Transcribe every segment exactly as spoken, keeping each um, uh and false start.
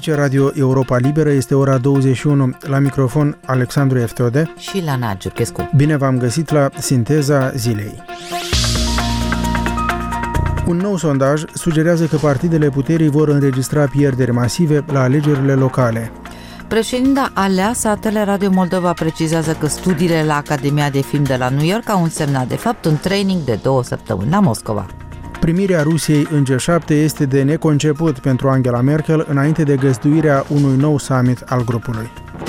Aici Radio Europa Liberă, este ora douăzeci și unu. La microfon Alexandru Eftode și Lana Giurchescu. Bine v-am găsit la Sinteza Zilei. Un nou sondaj sugerează că partidele puterii vor înregistra pierderi masive la alegerile locale. Președinta aleasă a Teleradio Moldova precizează că studiile la Academia de Film de la New York au însemnat de fapt un training de două săptămâni la Moscova. Primirea Rusiei în G șapte este de neconceput pentru Angela Merkel înainte de găzduirea unui nou summit al grupului.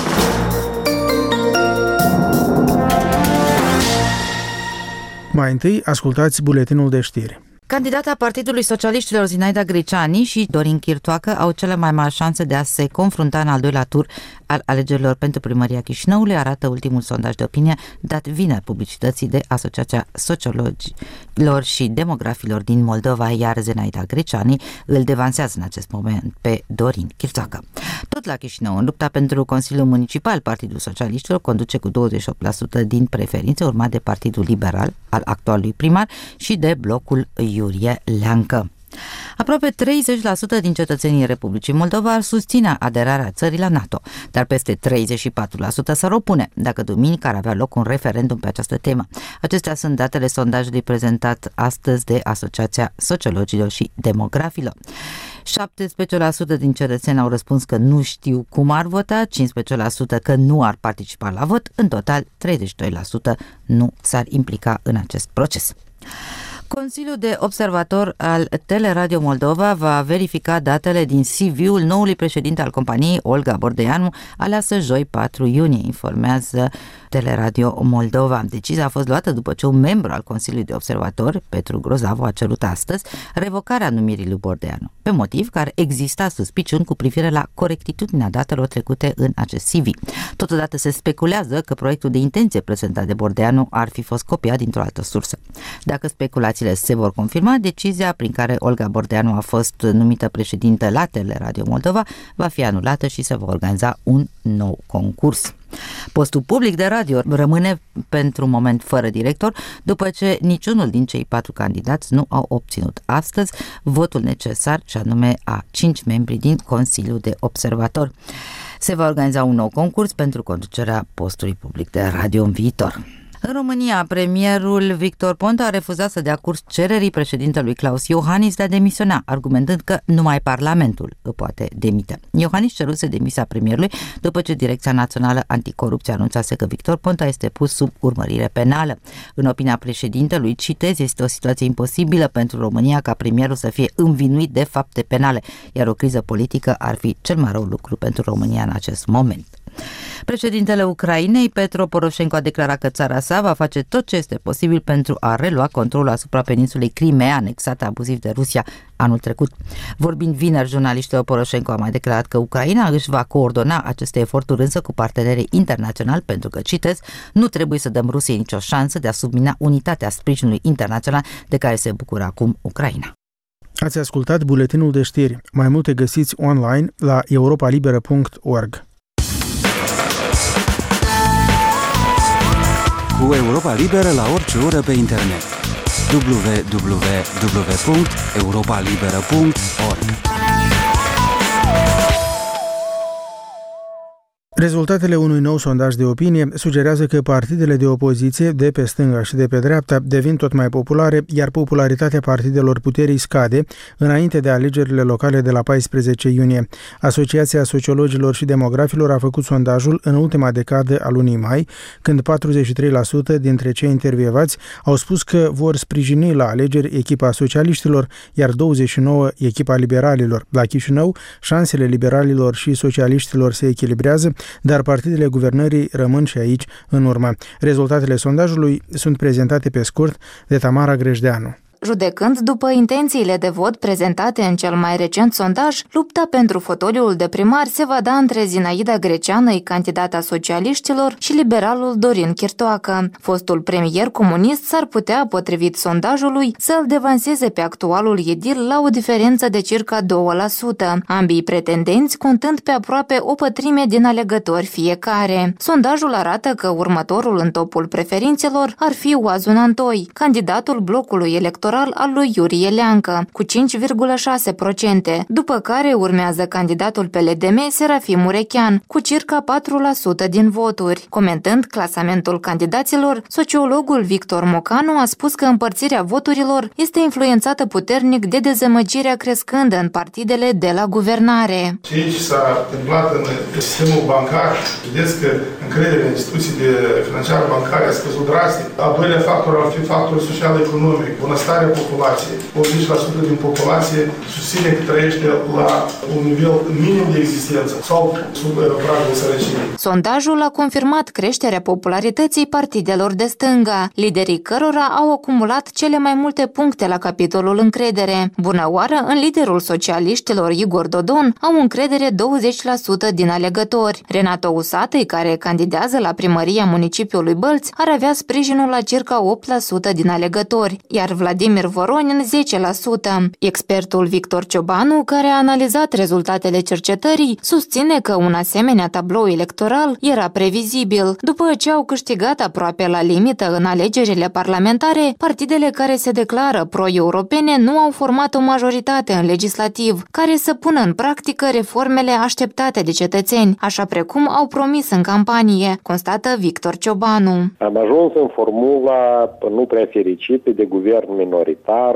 Mai întâi, ascultați buletinul de știri. Candidata Partidului Socialiștilor Zinaida Greceani și Dorin Chirtoacă au cele mai mari șanse de a se confrunta în al doilea tur al alegerilor pentru primăria Chișinăului, arată ultimul sondaj de opinie dat vineri publicității de Asociația Sociologilor și Demografilor din Moldova, iar Zinaida Greceani îl devansează în acest moment pe Dorin Chirtoacă. Tot la Chișinău, în lupta pentru Consiliul Municipal, Partidul Socialiștilor conduce cu douăzeci și opt la sută din preferințe, urmat de Partidul Liberal al actualului primar și de blocul Iurie Leancă. Aproape treizeci la sută din cetățenii Republicii Moldova ar susține aderarea țării la NATO, dar peste treizeci și patru la sută s-ar opune dacă duminică ar avea loc un referendum pe această temă. Acestea sunt datele sondajului prezentat astăzi de Asociația Sociologilor și Demografilor. șaptesprezece la sută din cetățeni au răspuns că nu știu cum ar vota, cincisprezece la sută că nu ar participa la vot, în total treizeci și doi la sută nu s-ar implica în acest proces. Consiliul de observator al Teleradio Moldova va verifica datele din C V-ul noului președinte al companiei, Olga Bordeanu, aleasă joi patru iunie, informează Teleradio Moldova. Decizia a fost luată după ce un membru al Consiliului de Observator, Petru Grozavu, a cerut astăzi revocarea numirii lui Bordeanu, pe motiv că ar exista suspiciuni cu privire la corectitudinea datelor trecute în acest C V. Totodată se speculează că proiectul de intenție prezentat de Bordeanu ar fi fost copiat dintr-o altă sursă. Dacă speculațiile se vor confirma, decizia prin care Olga Bordeanu a fost numită președintă la Teleradio Moldova va fi anulată și se va organiza un nou concurs. Postul public de radio rămâne pentru moment fără director, după ce niciunul din cei patru candidați nu au obținut astăzi votul necesar, și anume a cinci membri din Consiliul de Observator. Se va organiza un nou concurs pentru conducerea postului public de radio în viitor. În România, premierul Victor Ponta a refuzat să dea curs cererii președintelui Klaus Iohannis de a demisiona, argumentând că numai Parlamentul îl poate demite. Iohannis ceruse demisia premierului după ce Direcția Națională Anticorupție anunțase că Victor Ponta este pus sub urmărire penală. În opinia președintelui, citez, este o situație imposibilă pentru România ca premierul să fie învinuit de fapte penale, iar o criză politică ar fi cel mai rău lucru pentru România în acest moment. Președintele Ucrainei, Petro Poroșenko, a declarat că țara sa va face tot ce este posibil pentru a relua controlul asupra peninsulei Crimea, anexată abuziv de Rusia anul trecut. Vorbind vineri, jurnalistul Poroșenko a mai declarat că Ucraina își va coordona aceste eforturi însă cu partenerii internaționali pentru că, citez, nu trebuie să dăm Rusiei nicio șansă de a submina unitatea sprijinului internațional de care se bucură acum Ucraina. Ați ascultat buletinul de știri. Mai multe găsiți online la europa liberă punct org. Cu Europa Liberă la orice oră pe internet. w w w punct europa liberă punct org. Rezultatele unui nou sondaj de opinie sugerează că partidele de opoziție de pe stânga și de pe dreapta devin tot mai populare, iar popularitatea partidelor puterii scade înainte de alegerile locale de la paisprezece iunie. Asociația Sociologilor și Demografilor a făcut sondajul în ultima decadă a lunii mai, când patruzeci și trei la sută dintre cei intervievați au spus că vor sprijini la alegeri echipa socialiștilor, iar douăzeci și nouă la sută echipa liberalilor. La Chișinău, șansele liberalilor și socialiștilor se echilibrează, dar partidele guvernării rămân și aici în urmă. Rezultatele sondajului sunt prezentate pe scurt de Tamara Grejdeanu. Judecând după intențiile de vot prezentate în cel mai recent sondaj, lupta pentru fotoliul de primar se va da între Zinaida Greceană, candidata socialiștilor, și liberalul Dorin Chirtoacă. Fostul premier comunist s-ar putea, potrivit sondajului, să-l devanseze pe actualul edil la o diferență de circa doi la sută, ambii pretendenți contând pe aproape o pătrime din alegători fiecare. Sondajul arată că următorul în topul preferințelor ar fi Oazun Antoi, candidatul blocului electoral electoral al lui Iurie Leancă, cu cinci virgulă șase la sută, după care urmează candidatul P L D M Serafim Murechean, cu circa patru la sută din voturi. Comentând clasamentul candidaților, sociologul Victor Mocanu a spus că împărțirea voturilor este influențată puternic de dezamăgirea crescândă în partidele de la guvernare. Ceea ce s-a întâmplat în sistemul bancar, vedeți că încrederea în instituțiile financiare bancare a scăzut drastic. Al doilea factor ar fi factorul social-economic, bunăstarea populației. optzeci la sută din populație susține că trăiește la un nivel minim de existență sau sub pragul sărăciei. Sondajul a confirmat creșterea popularității partidelor de stânga, liderii cărora au acumulat cele mai multe puncte la capitolul încredere. Bună oară, în liderul socialiștilor Igor Dodon au încredere douăzeci la sută din alegători. Renato Usatăi, care candidează la primăria municipiului Bălți, ar avea sprijinul la circa opt la sută din alegători, iar Vladimir Voronin zece la sută. Expertul Victor Ciobanu, care a analizat rezultatele cercetării, susține că un asemenea tablou electoral era previzibil. După ce au câștigat aproape la limită în alegerile parlamentare, partidele care se declară pro-europene nu au format o majoritate în legislativ, care să pună în practică reformele așteptate de cetățeni, așa precum au promis în campanie, constată Victor Ciobanu. Am ajuns în formula nu prea fericită de guvern minoritar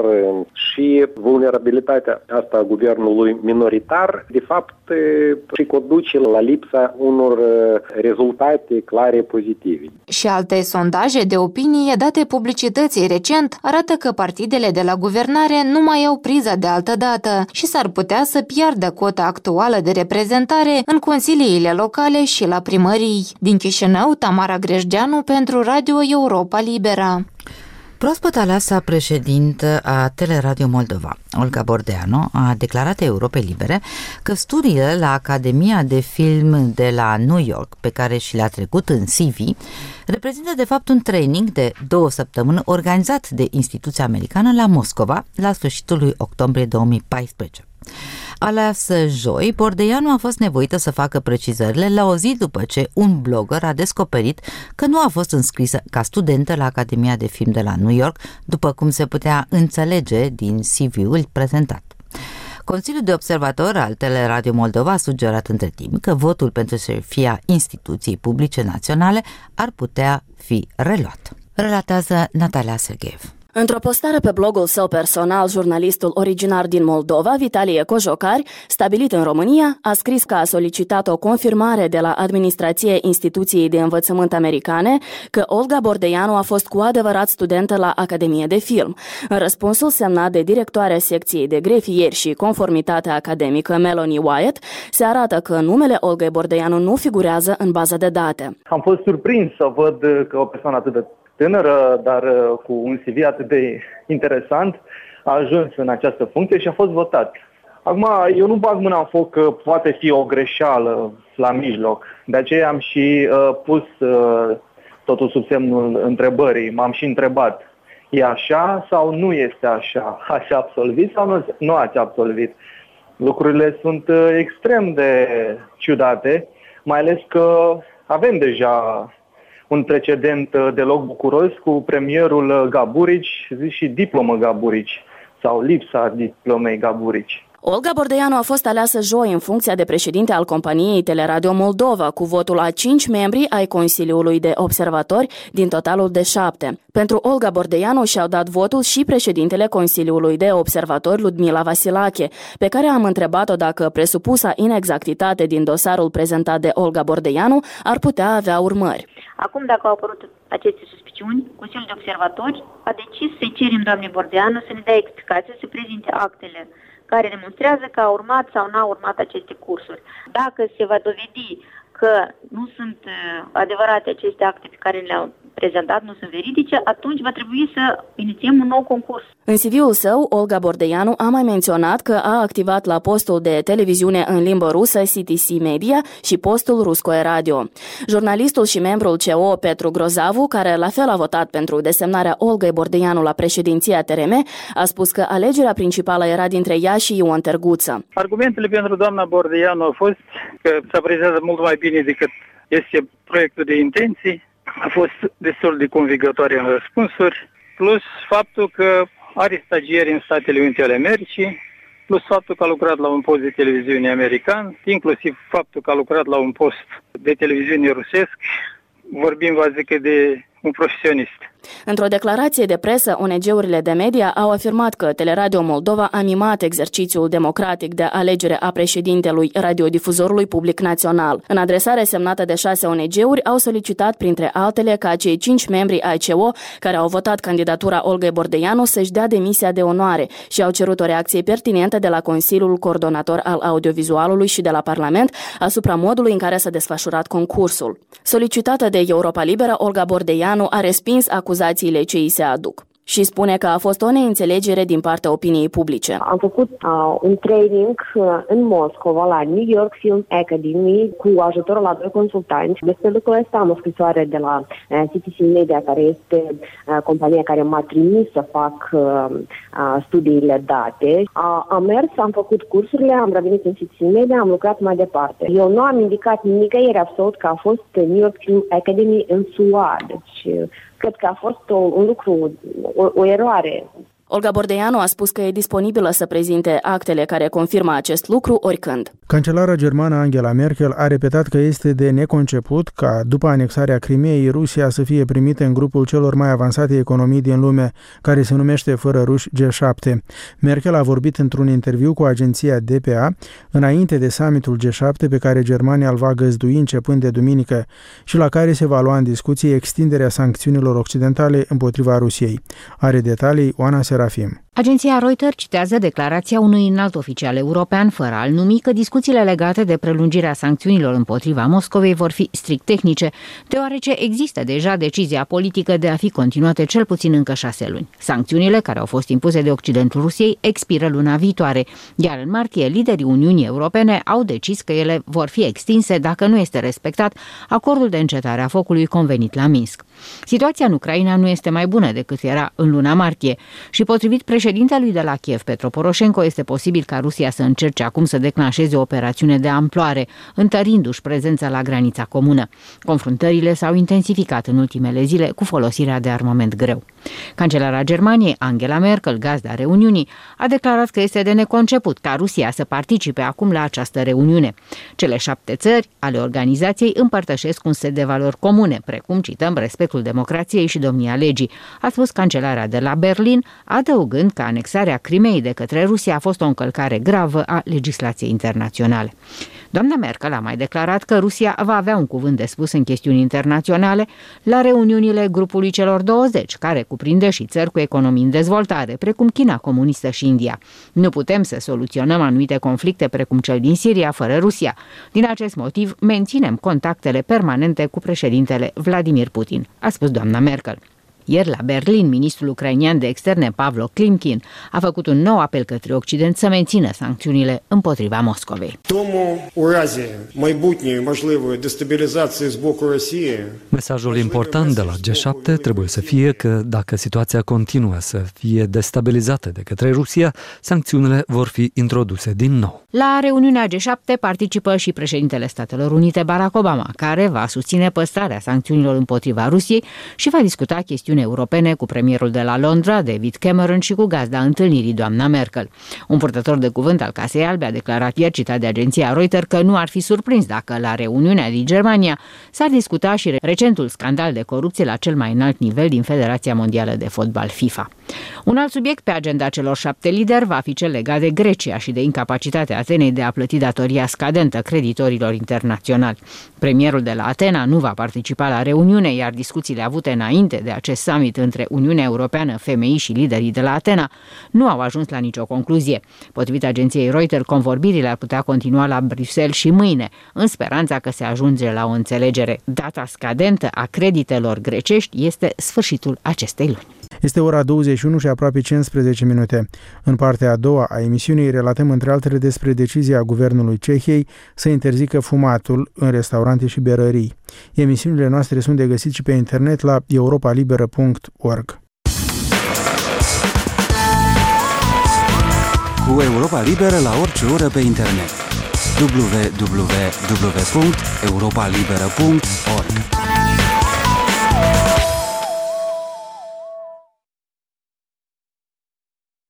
și vulnerabilitatea asta a guvernului minoritar, de fapt, și conduce la lipsa unor rezultate clare pozitive. Și alte sondaje de opinie date publicității recent arată că partidele de la guvernare nu mai au priza de altă dată și s-ar putea să piardă cota actuală de reprezentare în consiliile locale și la primării. Din Chișinău, Tamara Grejdeanu pentru Radio Europa Liberă. Proaspăt aleasa președintă a Teleradio Moldova, Olga Bordeanu, a declarat Europei Libere că studiile la Academia de Film de la New York, pe care și le-a trecut în C V, reprezintă de fapt un training de două săptămâni organizat de instituția americană la Moscova la sfârșitul lui octombrie două mii paisprezece. Aleasă joi, Bordeanu a fost nevoită să facă precizările la o zi după ce un blogger a descoperit că nu a fost înscrisă ca studentă la Academia de Film de la New York, după cum se putea înțelege din C V-ul prezentat. Consiliul de Observator al Teleradio Moldova a sugerat între timp că votul pentru șefia instituției publice naționale ar putea fi reluat. Relatează Natalia Sergeev. Într-o postare pe blogul său personal, jurnalistul originar din Moldova, Vitalie Cojocari, stabilit în România, a scris că a solicitat o confirmare de la administrație instituției de învățământ americane că Olga Bordeanu a fost cu adevărat studentă la Academie de Film. În răspunsul semnat de directoarea secției de grefieri și conformitate academică Melanie Wyatt, se arată că numele Olga Bordeanu nu figurează în baza de date. Am fost surprins să văd că o persoană atât de tânără, dar cu un C V atât de interesant, a ajuns în această funcție și a fost votat. Acum, eu nu bag mâna în foc că poate fi o greșeală la mijloc. De aceea am și uh, pus uh, totul sub semnul întrebării. M-am și întrebat, e așa sau nu este așa? Ați absolvit sau nu, nu ați absolvit? Lucrurile sunt uh, extrem de ciudate, mai ales că avem deja un precedent deloc bucuros cu premierul Gaburici și diplomă Gaburici sau lipsa diplomei Gaburici. Olga Bordeanu a fost aleasă joi în funcția de președinte al companiei Teleradio Moldova, cu votul a cinci membri ai Consiliului de Observatori din totalul de șapte. Pentru Olga Bordeanu și-au dat votul și președintele Consiliului de Observatori Ludmila Vasilache, pe care am întrebat-o dacă presupusa inexactitate din dosarul prezentat de Olga Bordeanu ar putea avea urmări. Acum, dacă au apărut aceste suspiciuni, Consiliul de Observatori a decis să-i cerem doamnei Bordeanu să ne dea explicații, să prezinte actele care demonstrează că a urmat sau n-a urmat aceste cursuri. Dacă se va dovedi că nu sunt adevărate aceste acte pe care le-au prezentat, nu sunt veridice, atunci va trebui să inițiem un nou concurs. În C V-ul său, Olga Bordeanu a mai menționat că a activat la postul de televiziune în limbă rusă C T C Media și postul Ruskoe Radio. Jurnalistul și membrul C O Petru Grozavu, care la fel a votat pentru desemnarea Olgăi Bordeanu la președinția T R M, a spus că alegerea principală era dintre ea și Ion Tărguță. Argumentele pentru doamna Bordeanu au fost că se apreciază mult mai bine decât este proiectul de intenții. A fost destul de convingătoare în răspunsuri, plus faptul că are stagieri în Statele Unite ale Americii, plus faptul că a lucrat la un post de televiziune american, inclusiv faptul că a lucrat la un post de televiziune rusesc. Vorbim, vă zic, de un profesionist. Într-o declarație de presă, O N G-urile de media au afirmat că Teleradio Moldova a mimat exercițiul democratic de alegere a președintelui radiodifuzorului public național. În adresare semnată de șase O N G-uri au solicitat, printre altele, ca cei cinci membri ai C E O care au votat candidatura Olgăi Bordeianu să-și dea demisia de onoare și au cerut o reacție pertinentă de la Consiliul Coordonator al Audiovizualului și de la Parlament asupra modului în care s-a desfășurat concursul. Solicitată de Europa Liberă, Olga Bordeianu a respins acuzațiile ce îi se aduc și spune că a fost o neînțelegere din partea opiniei publice. Am făcut uh, un training uh, în Moscova la New York Film Academy cu ajutorul la doi consultanți. Despre lucrul ăsta am o scrisoare de la uh, Citizen Media, care este uh, compania care m-a trimis să fac uh, uh, studiile date. Uh, am mers, am făcut cursurile, am revenit în Citizen Media, am lucrat mai departe. Eu nu am indicat nicăieri absolut că a fost New York Film Academy în S U A. Deci uh, cred că a fost o, un lucru, o, o eroare. Olga Bordeianu a spus că e disponibilă să prezinte actele care confirmă acest lucru oricând. Cancelara germană Angela Merkel a repetat că este de neconceput ca, după anexarea Crimeei, Rusia să fie primită în grupul celor mai avansate economii din lume, care se numește fără ruși G șapte. Merkel a vorbit într-un interviu cu agenția D P A înainte de summitul G șapte pe care Germania îl va găzdui începând de duminică și la care se va lua în discuție extinderea sancțiunilor occidentale împotriva Rusiei. Are detalii Oana Serafim. Agenția Reuters citează declarația unui înalt oficial european, fără a-l numi, că discuțiile legate de prelungirea sancțiunilor împotriva Moscovei vor fi strict tehnice, deoarece există deja decizia politică de a fi continuate cel puțin încă șase luni. Sancțiunile, care au fost impuse de Occidentul Rusiei, expiră luna viitoare, iar în martie liderii Uniunii Europene au decis că ele vor fi extinse dacă nu este respectat acordul de încetare a focului convenit la Minsk. Situația în Ucraina nu este mai bună decât era în luna martie și, potrivit președintelui de la Kiev, Petro Poroșenko, este posibil ca Rusia să încerce acum să declanșeze o operațiune de amploare, întărindu-și prezența la granița comună. Confruntările s-au intensificat în ultimele zile cu folosirea de armament greu. Cancelara Germaniei, Angela Merkel, gazda reuniunii, a declarat că este de neconceput ca Rusia să participe acum la această reuniune. Cele șapte țări ale organizației împărtășesc un set de valori comune, precum, cităm, respectul democrației și domnia legii, a spus cancelara de la Berlin, adăugând că anexarea Crimeei de către Rusia a fost o încălcare gravă a legislației internaționale. Doamna Merkel a mai declarat că Rusia va avea un cuvânt de spus în chestiuni internaționale la reuniunile grupului celor douăzeci, care cuprinde și țări cu economii în dezvoltare, precum China comunistă și India. Nu putem să soluționăm anumite conflicte precum cel din Siria fără Rusia. Din acest motiv, menținem contactele permanente cu președintele Vladimir Putin, a spus doamna Merkel. Ieri la Berlin, ministrul ucrainian de externe Pavlo Klimkin a făcut un nou apel către Occident să mențină sancțiunile împotriva Moscovei. Mesajul important de la G șapte trebuie să fie că dacă situația continuă să fie destabilizată de către Rusia, sancțiunile vor fi introduse din nou. La reuniunea G șapte participă și președintele Statelor Unite Barack Obama, care va susține păstrarea sancțiunilor împotriva Rusiei și va discuta chestiuni europene cu premierul de la Londra, David Cameron, și cu gazda întâlnirii, doamna Merkel. Un purtător de cuvânt al Casei Albe a declarat ieri, citat de agenția Reuters, că nu ar fi surprins dacă la reuniunea din Germania s-ar discuta și recentul scandal de corupție la cel mai înalt nivel din Federația Mondială de Fotbal FIFA. Un alt subiect pe agenda celor șapte lideri va fi cel legat de Grecia și de incapacitatea Atenei de a plăti datoria scadentă creditorilor internaționali. Premierul de la Atena nu va participa la reuniune, iar discuțiile avute înainte de acest summit între Uniunea Europeană, F M I și liderii de la Atena nu au ajuns la nicio concluzie. Potrivit agenției Reuters, convorbirile ar putea continua la Bruxelles și mâine, în speranța că se ajunge la o înțelegere. Data scadentă a creditelor grecești este sfârșitul acestei luni. Este ora douăzeci și unu și aproape cincisprezece minute. În partea a doua a emisiunii relatăm între altele despre decizia guvernului Cehiei să interzică fumatul în restaurante și berării. Emisiunile noastre sunt de găsit și pe internet la europa liberă punct org. Cu Europa Liberă la orice oră pe internet. w w w punct europa liberă punct org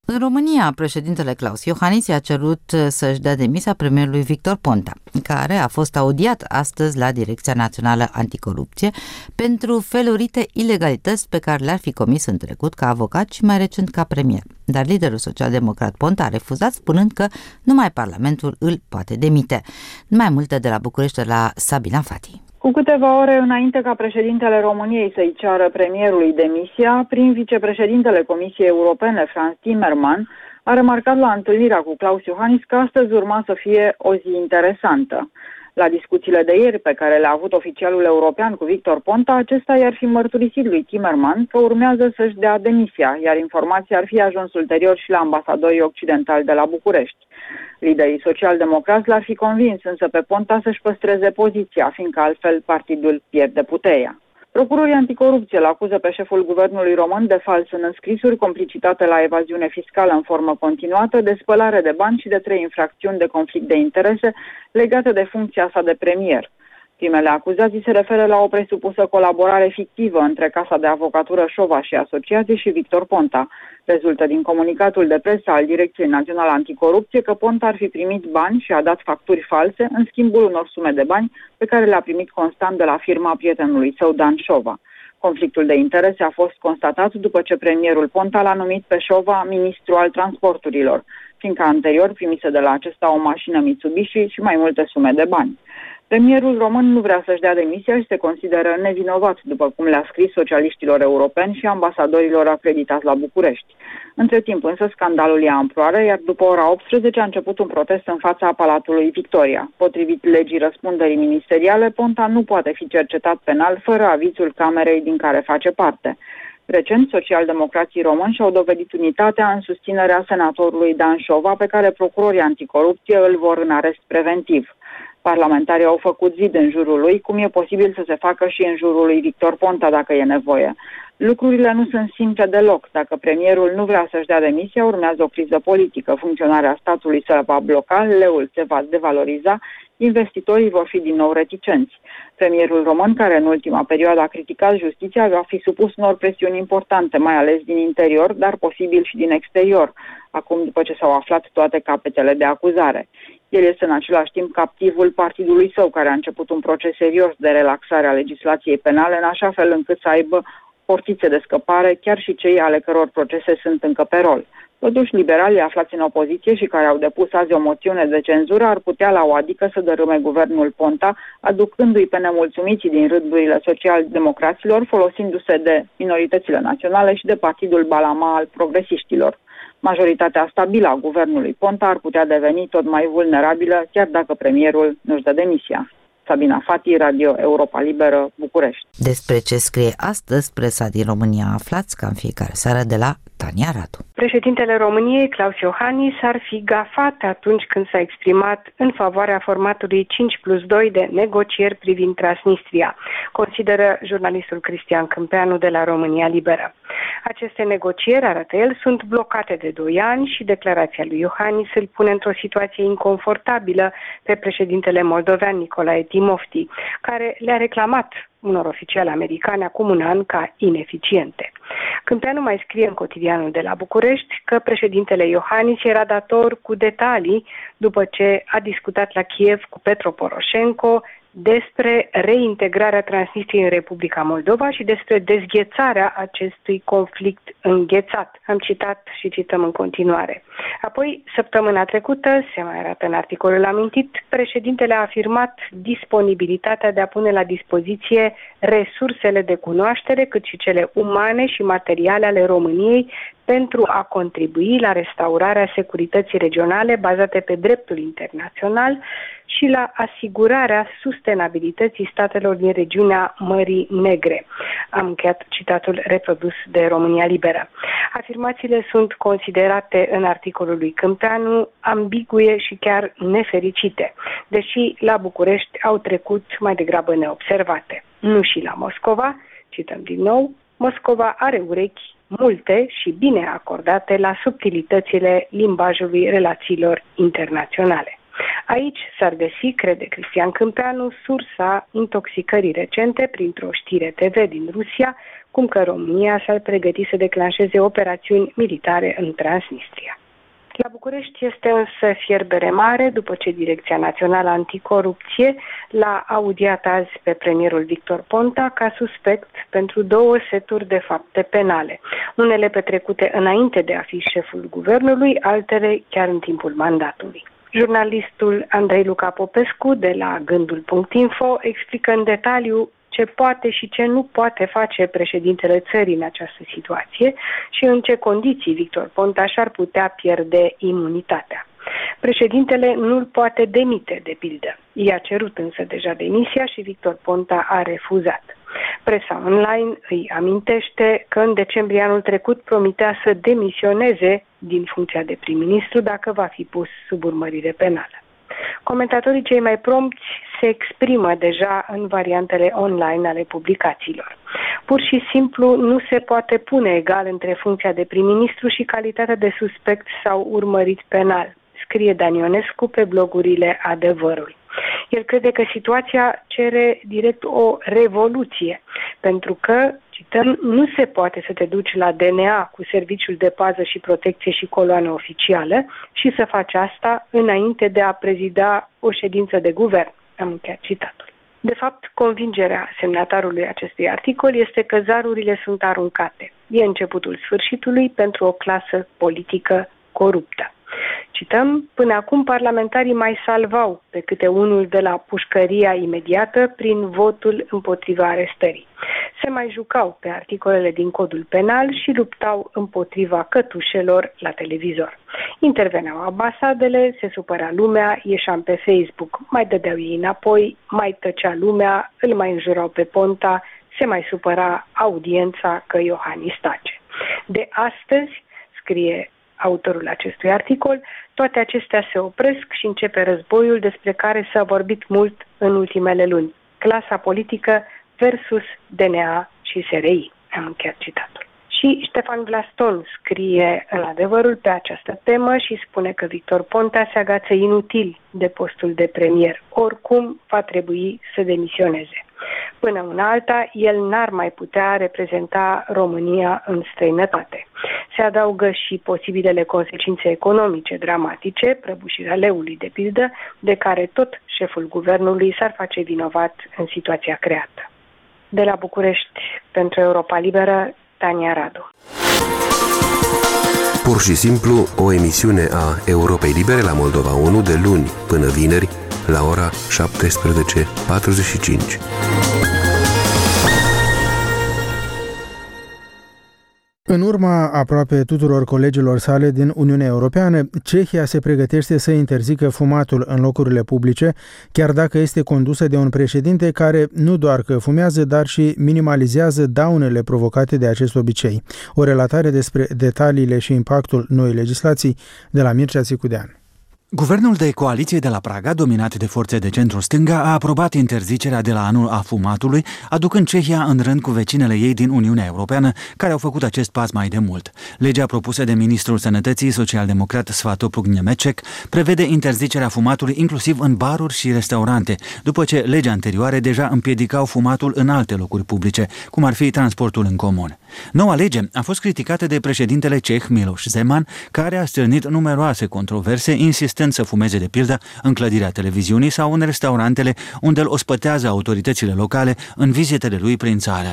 În România, președintele Claus Iohannis i-a cerut să-și dea demisia premierului Victor Ponta, care a fost audiat astăzi la Direcția Națională Anticorupție pentru felurite ilegalități pe care le-ar fi comis în trecut ca avocat și mai recent ca premier. Dar liderul social-democrat Ponta a refuzat, spunând că numai Parlamentul îl poate demite. Mai multe de la București, la Sabina Fati. Cu câteva ore înainte ca președintele României să-i ceară premierului demisia, prin vicepreședintele Comisiei Europene, Frans Timmermans, a remarcat la întâlnirea cu Claus Iohannis că astăzi urma să fie o zi interesantă. La discuțiile de ieri pe care le-a avut oficialul european cu Victor Ponta, acesta i-ar fi mărturisit lui Timmermans că urmează să-și dea demisia, iar informația ar fi ajuns ulterior și la ambasadorii occidentali de la București. Liderii social-democrați l-ar fi convins însă pe Ponta să-și păstreze poziția, fiindcă altfel partidul pierde puterea. Procurorii anticorupție îl acuză pe șeful guvernului român de fals în înscrisuri, complicitate la evaziune fiscală în formă continuată, de spălare de bani și de trei infracțiuni de conflict de interese legate de funcția sa de premier. Primele acuzații se referă la o presupusă colaborare fictivă între Casa de Avocatură Șova și Asociații și Victor Ponta. Rezultă din comunicatul de presă al Direcției Naționale Anticorupție că Ponta ar fi primit bani și a dat facturi false în schimbul unor sume de bani pe care le-a primit constant de la firma prietenului său, Dan Șova. Conflictul de interese a fost constatat după ce premierul Ponta l-a numit pe Șova ministru al transporturilor, fiindcă anterior primise de la acesta o mașină Mitsubishi și mai multe sume de bani. Premierul român nu vrea să-și dea demisia și se consideră nevinovat, după cum le-a scris socialiștilor europeni și ambasadorilor acreditați la București. Între timp însă scandalul ia amploare, iar după ora optsprezece a început un protest în fața Palatului Victoria. Potrivit legii răspunderii ministeriale, Ponta nu poate fi cercetat penal fără avizul Camerei din care face parte. Recent, socialdemocrații români și-au dovedit unitatea în susținerea senatorului Dan Șova, pe care procurorii anticorupție îl vor în arest preventiv. Parlamentarii au făcut zid în jurul lui, cum e posibil să se facă și în jurul lui Victor Ponta dacă e nevoie. Lucrurile nu sunt simple deloc. Dacă premierul nu vrea să-și dea demisia, urmează o criză politică. Funcționarea statului se va bloca, leul se va devaloriza, investitorii vor fi din nou reticenți. Premierul român, care în ultima perioadă a criticat justiția, va fi supus unor presiuni importante, mai ales din interior, dar posibil și din exterior, acum după ce s-au aflat toate capetele de acuzare. El este în același timp captivul partidului său, care a început un proces serios de relaxare a legislației penale, în așa fel încât să aibă portițe de scăpare, chiar și cei ale căror procese sunt încă pe rol. Totuși, liberalii aflați în opoziție și care au depus azi o moțiune de cenzură ar putea la o adică să dărâme guvernul Ponta, aducându-i pe nemulțumiții din rândurile social-democraților, folosindu-se de minoritățile naționale și de partidul Balama al progresiștilor. Majoritatea stabilă a guvernului Ponta ar putea deveni tot mai vulnerabilă, chiar dacă premierul nu-și dă demisia. Sabina Fati, Radio Europa Liberă, București. Despre ce scrie astăzi presa din România aflați ca în fiecare seară de la Tania Radu. Președintele României, Claus Iohannis, ar fi gafat atunci când s-a exprimat în favoarea formatului cinci plus doi de negocieri privind Transnistria, consideră jurnalistul Cristian Câmpeanu de la România Liberă. Aceste negocieri, arată el, sunt blocate de doi ani și declarația lui Iohannis îl pune într-o situație inconfortabilă pe președintele moldovean Nicolae Timofti, care le-a reclamat unor oficiali americani acum un an ca ineficiente. Câmpeanu mai scrie în cotidianul de la București că președintele Iohannis era dator cu detalii după ce a discutat la Kiev cu Petro Poroșenko despre reintegrarea Transnistriei în Republica Moldova și despre dezghețarea acestui conflict înghețat. Am citat și cităm în continuare. Apoi, săptămâna trecută, se mai arată în articolul amintit, președintele a afirmat disponibilitatea de a pune la dispoziție resursele de cunoaștere, cât și cele umane și materiale ale României pentru a contribui la restaurarea securității regionale bazate pe dreptul internațional și la asigurarea sustenabilității statelor din regiunea Mării Negre. Am încheiat citatul reprodus de România Liberă. Afirmațiile sunt considerate în articolul lui Câmpeanu ambigue și chiar nefericite, deși la București au trecut mai degrabă neobservate. Nu și la Moscova, cităm din nou, Moscova are urechi multe și bine acordate la subtilitățile limbajului relațiilor internaționale. Aici s-ar găsi, crede Cristian Câmpeanu, sursa intoxicării recente printr-o știre T V din Rusia cum că România s-ar pregăti să declanșeze operațiuni militare în Transnistria. La București este însă fierbere mare după ce Direcția Națională Anticorupție l-a audiat azi pe premierul Victor Ponta ca suspect pentru două seturi de fapte penale, unele petrecute înainte de a fi șeful guvernului, altele chiar în timpul mandatului. Jurnalistul Andrei Luca Popescu de la Gândul punct info explică în detaliu ce poate și ce nu poate face președintele țării în această situație și în ce condiții Victor Ponta și-ar putea pierde imunitatea. Președintele nu-l poate demite, de pildă. I-a cerut însă deja demisia și Victor Ponta a refuzat. Presa online îi amintește că în decembrie anul trecut promitea să demisioneze din funcția de prim-ministru dacă va fi pus sub urmărire penală. Comentatorii cei mai prompți se exprimă deja în variantele online ale publicațiilor. Pur și simplu nu se poate pune egal între funcția de prim-ministru și calitatea de suspect sau urmărit penal, scrie Dan Ionescu pe blogurile Adevărul. El crede că situația cere direct o revoluție, pentru că, cităm, nu se poate să te duci la D N A cu Serviciul de Pază și Protecție și coloană oficială și să faci asta înainte de a prezida o ședință de guvern. Am încheiat citatul. De fapt, convingerea semnatarului acestui articol este că zarurile sunt aruncate. E începutul sfârșitului pentru o clasă politică coruptă. Cităm, până acum parlamentarii mai salvau pe câte unul de la pușcăria imediată prin votul împotriva arestării. Se mai jucau pe articolele din codul penal și luptau împotriva cătușelor la televizor. Interveneau ambasadele, se supăra lumea, ieșeam pe Facebook, mai dădeau ei înapoi, mai tăcea lumea, îl mai înjurau pe Ponta, se mai supăra audiența că Iohannis tace. De astăzi, scrie autorul acestui articol, toate acestea se opresc și începe războiul despre care s-a vorbit mult în ultimele luni. Clasa politică versus D N A și S R I. Am încheiat citatul. Și Ștefan Vlastol scrie în Adevărul pe această temă și spune că Victor Ponta se agață inutil de postul de premier. Oricum va trebui să demisioneze. Până una alta, el n-ar mai putea reprezenta România în străinătate. Se adaugă și posibilele consecințe economice dramatice, prăbușirea leului de pildă, de care tot șeful guvernului s-ar face vinovat în situația creată. De la București, pentru Europa Liberă, Tania Radu. Pur și simplu, o emisiune a Europei Libere la Moldova unu de luni până vineri la ora șaptesprezece patruzeci și cinci. În urma aproape tuturor colegilor sale din Uniunea Europeană, Cehia se pregătește să interzică fumatul în locurile publice, chiar dacă este condusă de un președinte care nu doar că fumează, dar și minimalizează daunele provocate de acest obicei. O relatare despre detaliile și impactul noii legislații de la Mircea Țicudean. Guvernul de coaliție de la Praga, dominat de forțe de centru-stânga, a aprobat interzicerea de la anul a fumatului, aducând Cehia în rând cu vecinele ei din Uniunea Europeană, care au făcut acest pas mai de mult. Legea propusă de ministrul Sănătății, social-democrat Svatopluk Němeček, prevede interzicerea fumatului inclusiv în baruri și restaurante, după ce legea anterioare deja împiedicau fumatul în alte locuri publice, cum ar fi transportul în comun. Noua lege a fost criticată de președintele ceh Miloš Zeman, care a stârnit numeroase controverse, insistând să fumeze de pildă în clădirea televiziunii sau în restaurantele unde îl ospătează autoritățile locale în vizitele lui prin țară.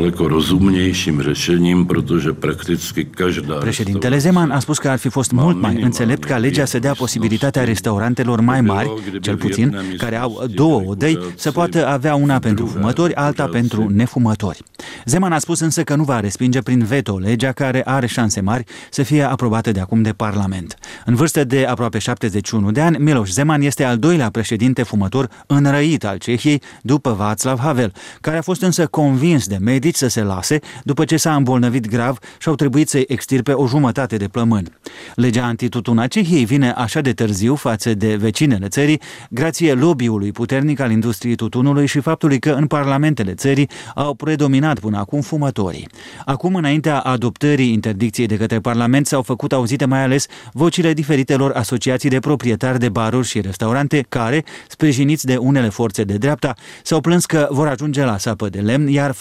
Președintele Zeman a spus că ar fi fost mult mai înțelept ca legea să dea posibilitatea restaurantelor mai mari, cel puțin, care au două odăi, să poată avea una pentru fumători, alta pentru nefumători. Zeman a spus însă că nu va respinge prin veto legea care are șanse mari să fie aprobată de acum de Parlament. În vârstă de aproape șaptezeci și unu de ani, Miloš Zeman este al doilea președinte fumător înrăit al Cehiei după Václav Havel, care a fost însă convins de medici să se lase după ce s-a îmbolnăvit grav și au trebuit să-i extirpe o jumătate de plămân. Legea antitutun a Cehiei vine așa de târziu față de vecinele țării, grație lobby-ului puternic al industriei tutunului și faptului că în parlamentele țării au predominat până acum fumătorii. Acum, înaintea adoptării interdicției de către Parlament, s-au făcut auzite mai ales vocile diferitelor asociații de proprietari de baruri și restaurante care, sprijiniți de unele forțe de dreapta, s-au plâns că vor ajunge la sapă de lemn, iar falimentul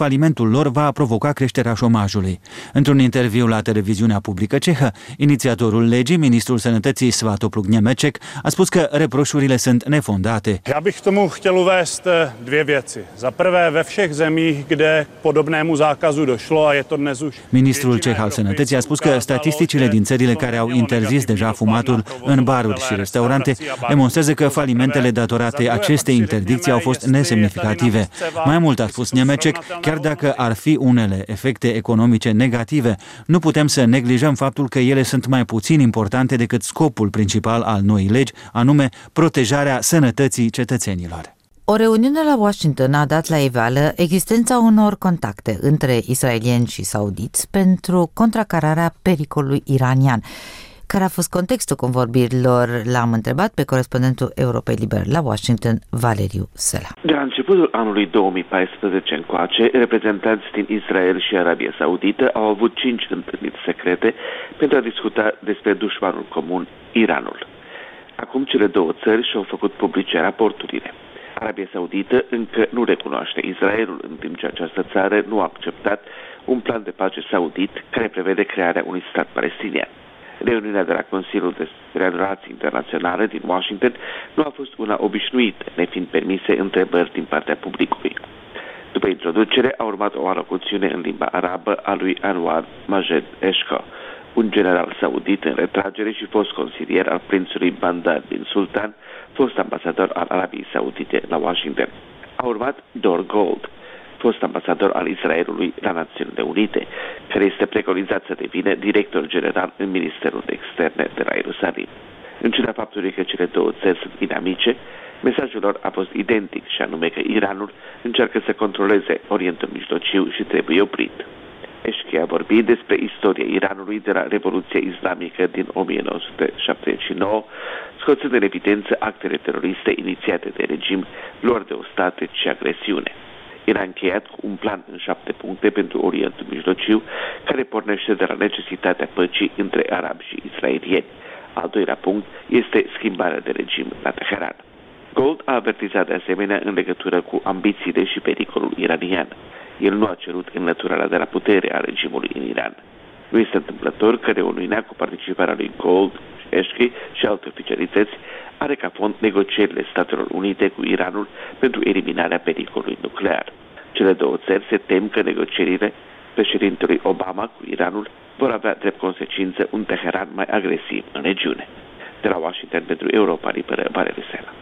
mandatul lor va provoca creșterea șomajului. Într-un interviu la televiziunea publică cehă, inițiatorul legii, ministrul sănătății Svatopluk Němeček, a spus că reproșurile sunt nefondate. Já bych tomu chtěl uvést dvě věci. Za prvé, ve všech zemích, kde k podobnému zákazu došlo a je to dnes už. Ministrul ceh al sănătății a spus că statisticile din țările care au interzis deja fumatul în baruri și restaurante demonstrează că falimentele datorate acestei interdicții au fost nesemnificative. Mai mult, a spus Němeček, chiar dacă ar fi unele efecte economice negative, nu putem să neglijăm faptul că ele sunt mai puțin importante decât scopul principal al noii legi, anume protejarea sănătății cetățenilor. O reuniune la Washington a dat la iveală existența unor contacte între israelieni și saudiți pentru contracararea pericolului iranian. Care a fost contextul convorbirilor? L-am întrebat pe corespondentul Europei Libere la Washington, Valeriu Sela. De la începutul anului două mii paisprezece încoace, reprezentanți din Israel și Arabia Saudită au avut cinci întâlniri secrete pentru a discuta despre dușmanul comun, Iranul. Acum cele două țări și-au făcut publice raporturile. Arabia Saudită încă nu recunoaște Israelul, în timp ce această țară nu a acceptat un plan de pace saudit care prevede crearea unui stat palestinian. Reuniunea de la Consiliul de Relații Internaționale din Washington nu a fost una obișnuită, nefiind permise întrebări din partea publicului. După introducere a urmat o alocuțiune în limba arabă a lui Anwar Majed Eshko, un general saudit în retragere și fost consilier al prințului Bandar bin Sultan, fost ambasador al Arabiei Saudite la Washington. A urmat Dor Gold, fost ambasador al Israelului la Națiunile Unite, care este preconizat să devină director general în Ministerul de Externe de la Ierusalim. În ciuda faptului că cele două țări sunt inamice, mesajul lor a fost identic, și anume că Iranul încearcă să controleze Orientul Mijlociu și trebuie oprit. Eșchi a vorbit despre istoria Iranului de la Revoluția Islamică din o mie nouă sute șaptezeci și nouă, scoțând în evidență actele teroriste inițiate de regim, luări de ostate și agresiune. El a încheiat cu un plan în șapte puncte pentru Orientul Mijlociu, care pornește de la necesitatea păcii între arabi și israelieni. Al doilea punct este schimbarea de regim la Teheran. Gold a avertizat de asemenea în legătură cu ambițiile și pericolul iranian. El nu a cerut înlăturarea de la putere a regimului în Iran. Nu este întâmplător că reuniunea cu participarea lui Gold, Eshki și alte oficialități are ca fond negocierile Statelor Unite cu Iranul pentru eliminarea pericolului nuclear. Cele două țări se tem că negocierile președintelui Obama cu Iranul vor avea drept consecință un Teheran mai agresiv în regiune. De la Washington pentru Europa Liberă, Valeriu Sela.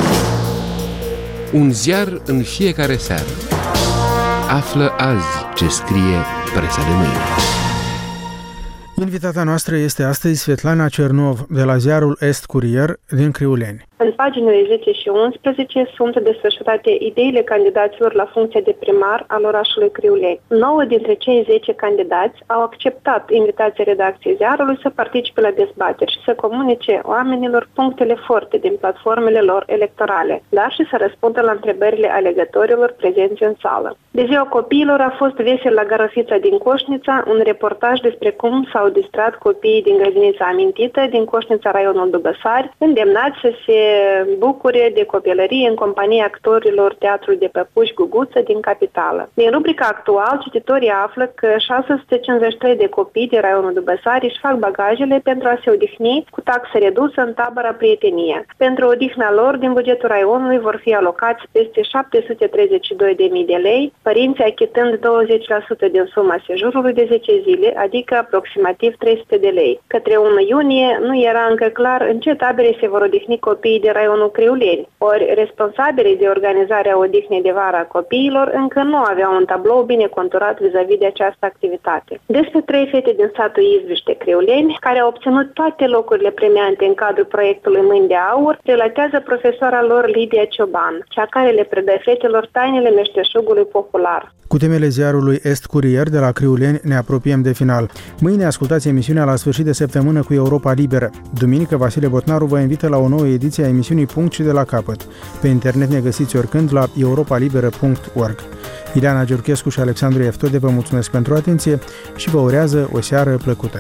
Un ziar în fiecare seară. Află azi ce scrie presa de mâine. Invitata noastră este astăzi Svetlana Cernov de la ziarul Est Curier din Criuleni. În paginile zece și unsprezece sunt desfășurate ideile candidaților la funcția de primar al orașului Criuleni. nouă dintre cei zece candidați au acceptat invitația redacției ziarului să participe la dezbateri și să comunice oamenilor punctele forte din platformele lor electorale, dar și să răspundă la întrebările alegătorilor prezenți în sală. De ziua copiilor a fost vesel la Garofița din Coșnița, un reportaj despre cum s-au distrat copiii din grădinița amintită din Coșnița, raionul Dubăsari, îndemnați să se bucure de copilărie în compania actorilor Teatrului de Păpuși Guguță din capitală. Din rubrica Actual, cititorii află că șase sute cincizeci și trei de copii din raionul Dubăsari își fac bagajele pentru a se odihni cu taxă redusă în tabăra Prietenia. Pentru odihna lor, din bugetul raionului vor fi alocați peste șapte sute treizeci și doi de mii de lei, părinții achitând douăzeci la sută din suma sejurului de zece zile, adică aproximativ trei sute de lei. Către unu iunie nu era încă clar în ce tabere se vor odihni copiii de raionul Criuleni, ori responsabilii de organizarea odihnei de vară a copiilor încă nu aveau un tablou bine conturat vis-a-vis de această activitate. Despre trei fete din satul Izviște Criuleni, care au obținut toate locurile premiante în cadrul proiectului Mâini de Aur, relatează profesoara lor Lidia Cioban, cea care le predă fetelor tainele meșteșugului popular. Cu temele ziarului Est Curier de la Criuleni ne apropiem de final. Mâine ascultați emisiunea La sfârșit de săptămână cu Europa Liberă. Duminică, Vasile Botnaru vă invită la o nouă ediție a emisiunii Punct și de la capăt. Pe internet ne găsiți oricând la europa liberă punct org. Ileana Giurchescu și Alexandru Eftode vă mulțumesc pentru atenție și vă urează o seară plăcută.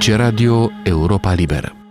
Radio Europa Liberă.